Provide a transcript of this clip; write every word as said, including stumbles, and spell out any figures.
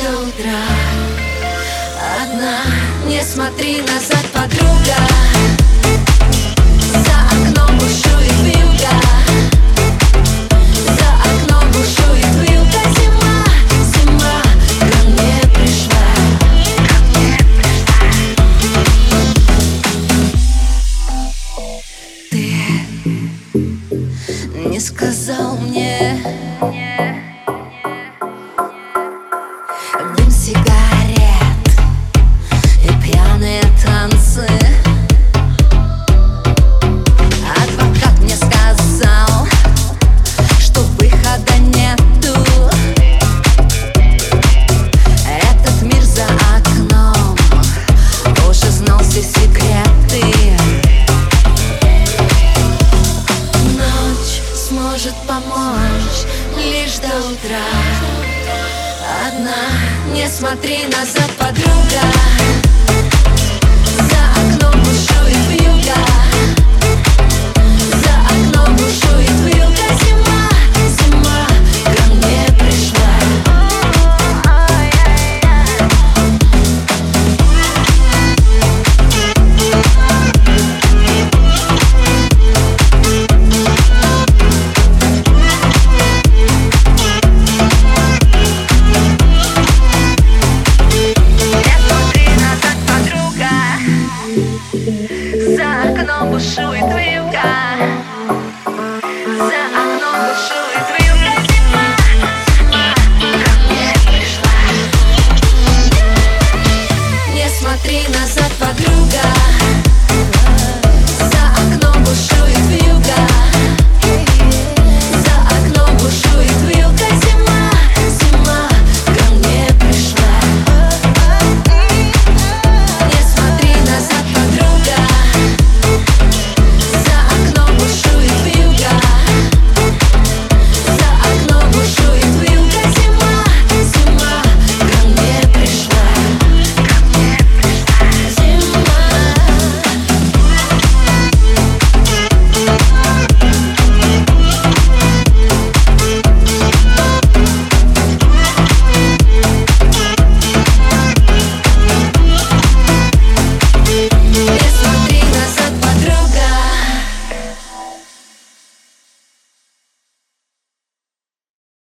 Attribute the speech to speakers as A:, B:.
A: до утра. Одна, не смотри назад, подруга. За окном бушует вьюга. За окном бушует вьюга. Зима, зима ко мне пришла. Ты не сказал мне дым сигарет и пьяные танцы. Адвокат мне сказал, что выхода нету. Этот мир за окном уже знал все секреты. Ночь сможет помочь лишь до утра. Одна, не смотри назад, подруга.